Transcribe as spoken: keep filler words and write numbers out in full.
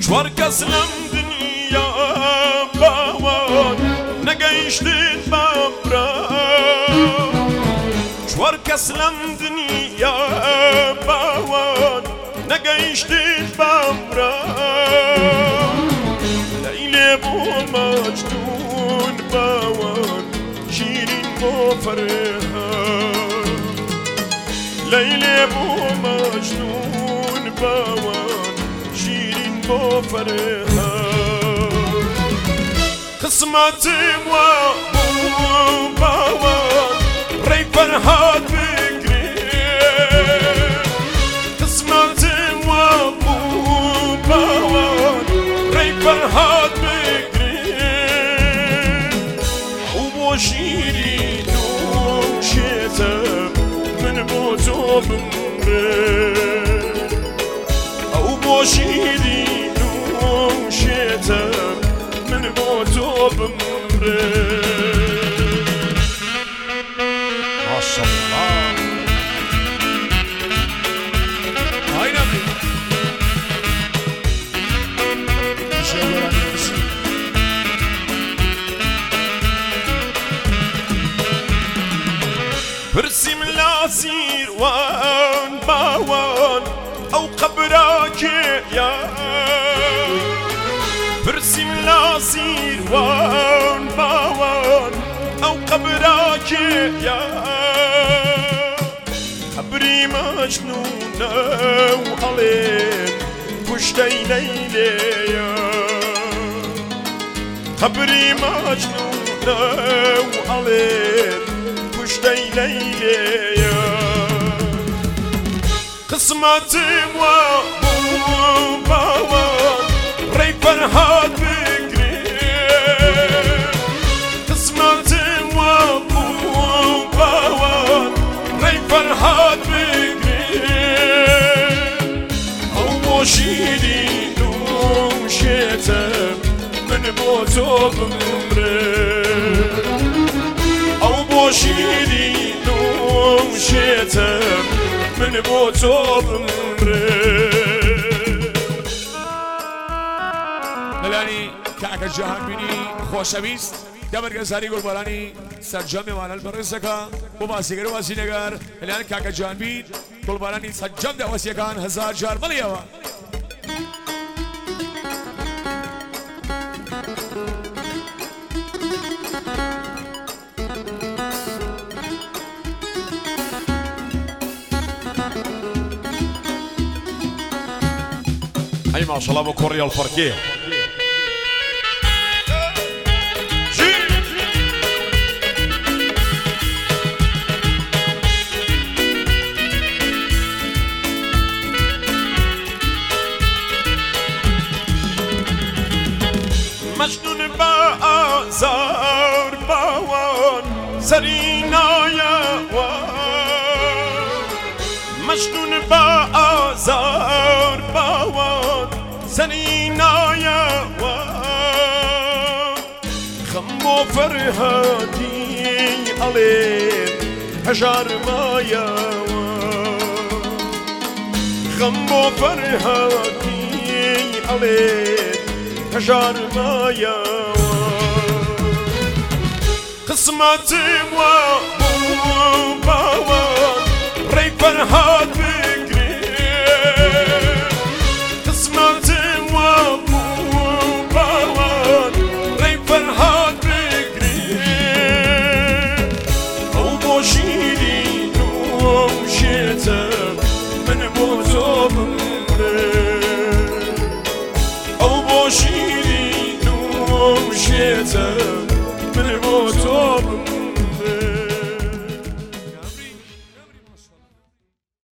چوار کس لم دنیا باوان نگیشتید بامرا چوار کس لم دنیا باوان نگیشتید بامرا لیلی بو مجنون باوان شیرین بو فرهان لیلی بو مجنون باوان شیرین بو فرهان قسمتم و باوان ری فرهاد بگری قسمتم و باوان ری فرهاد بگری او با شیرین و شیطم من با تو بمره او با شیرین و شیطم من با تو بمره ماشاءالله های نبی میشه برن نمیسی برسم لازیر وان باوان او قبراك يا برسم لازیر وان باوان او قبراك يا قبري مجنون وعلين كشتي ليليا قبري مجنون وعلين كشتي ليليا قسمتم و باوان ری فرهاد بگری قسمتم و باوان ری فرهاد بگری او با شیرین و شیطم من با تو بمره او با شیرین و شیطم من با تو بمره ملانی کاکا جهان بینی خوشویست دبرگزاری گلبارانی سرجام مانال برسکا و بازیگر و بازینگر ملانی کاکا جهان بین گلبارانی سرجام دوازیگان هزار جار ملیوا اي ما شاء الله بكوريا الفركيه مجنون بازار باوان سرینایا مجنون بازار باوان سنینایا خم و فرهادی علیم هجار مایا خم و فرهادی علیم هجار مایا قسمتم و باوان ری فرهاد بگری قسمتم و باوان ری فرهاد بگری او با شیرین و شیطم من با تو بمره او با شیرین و شیطم من با تو بمره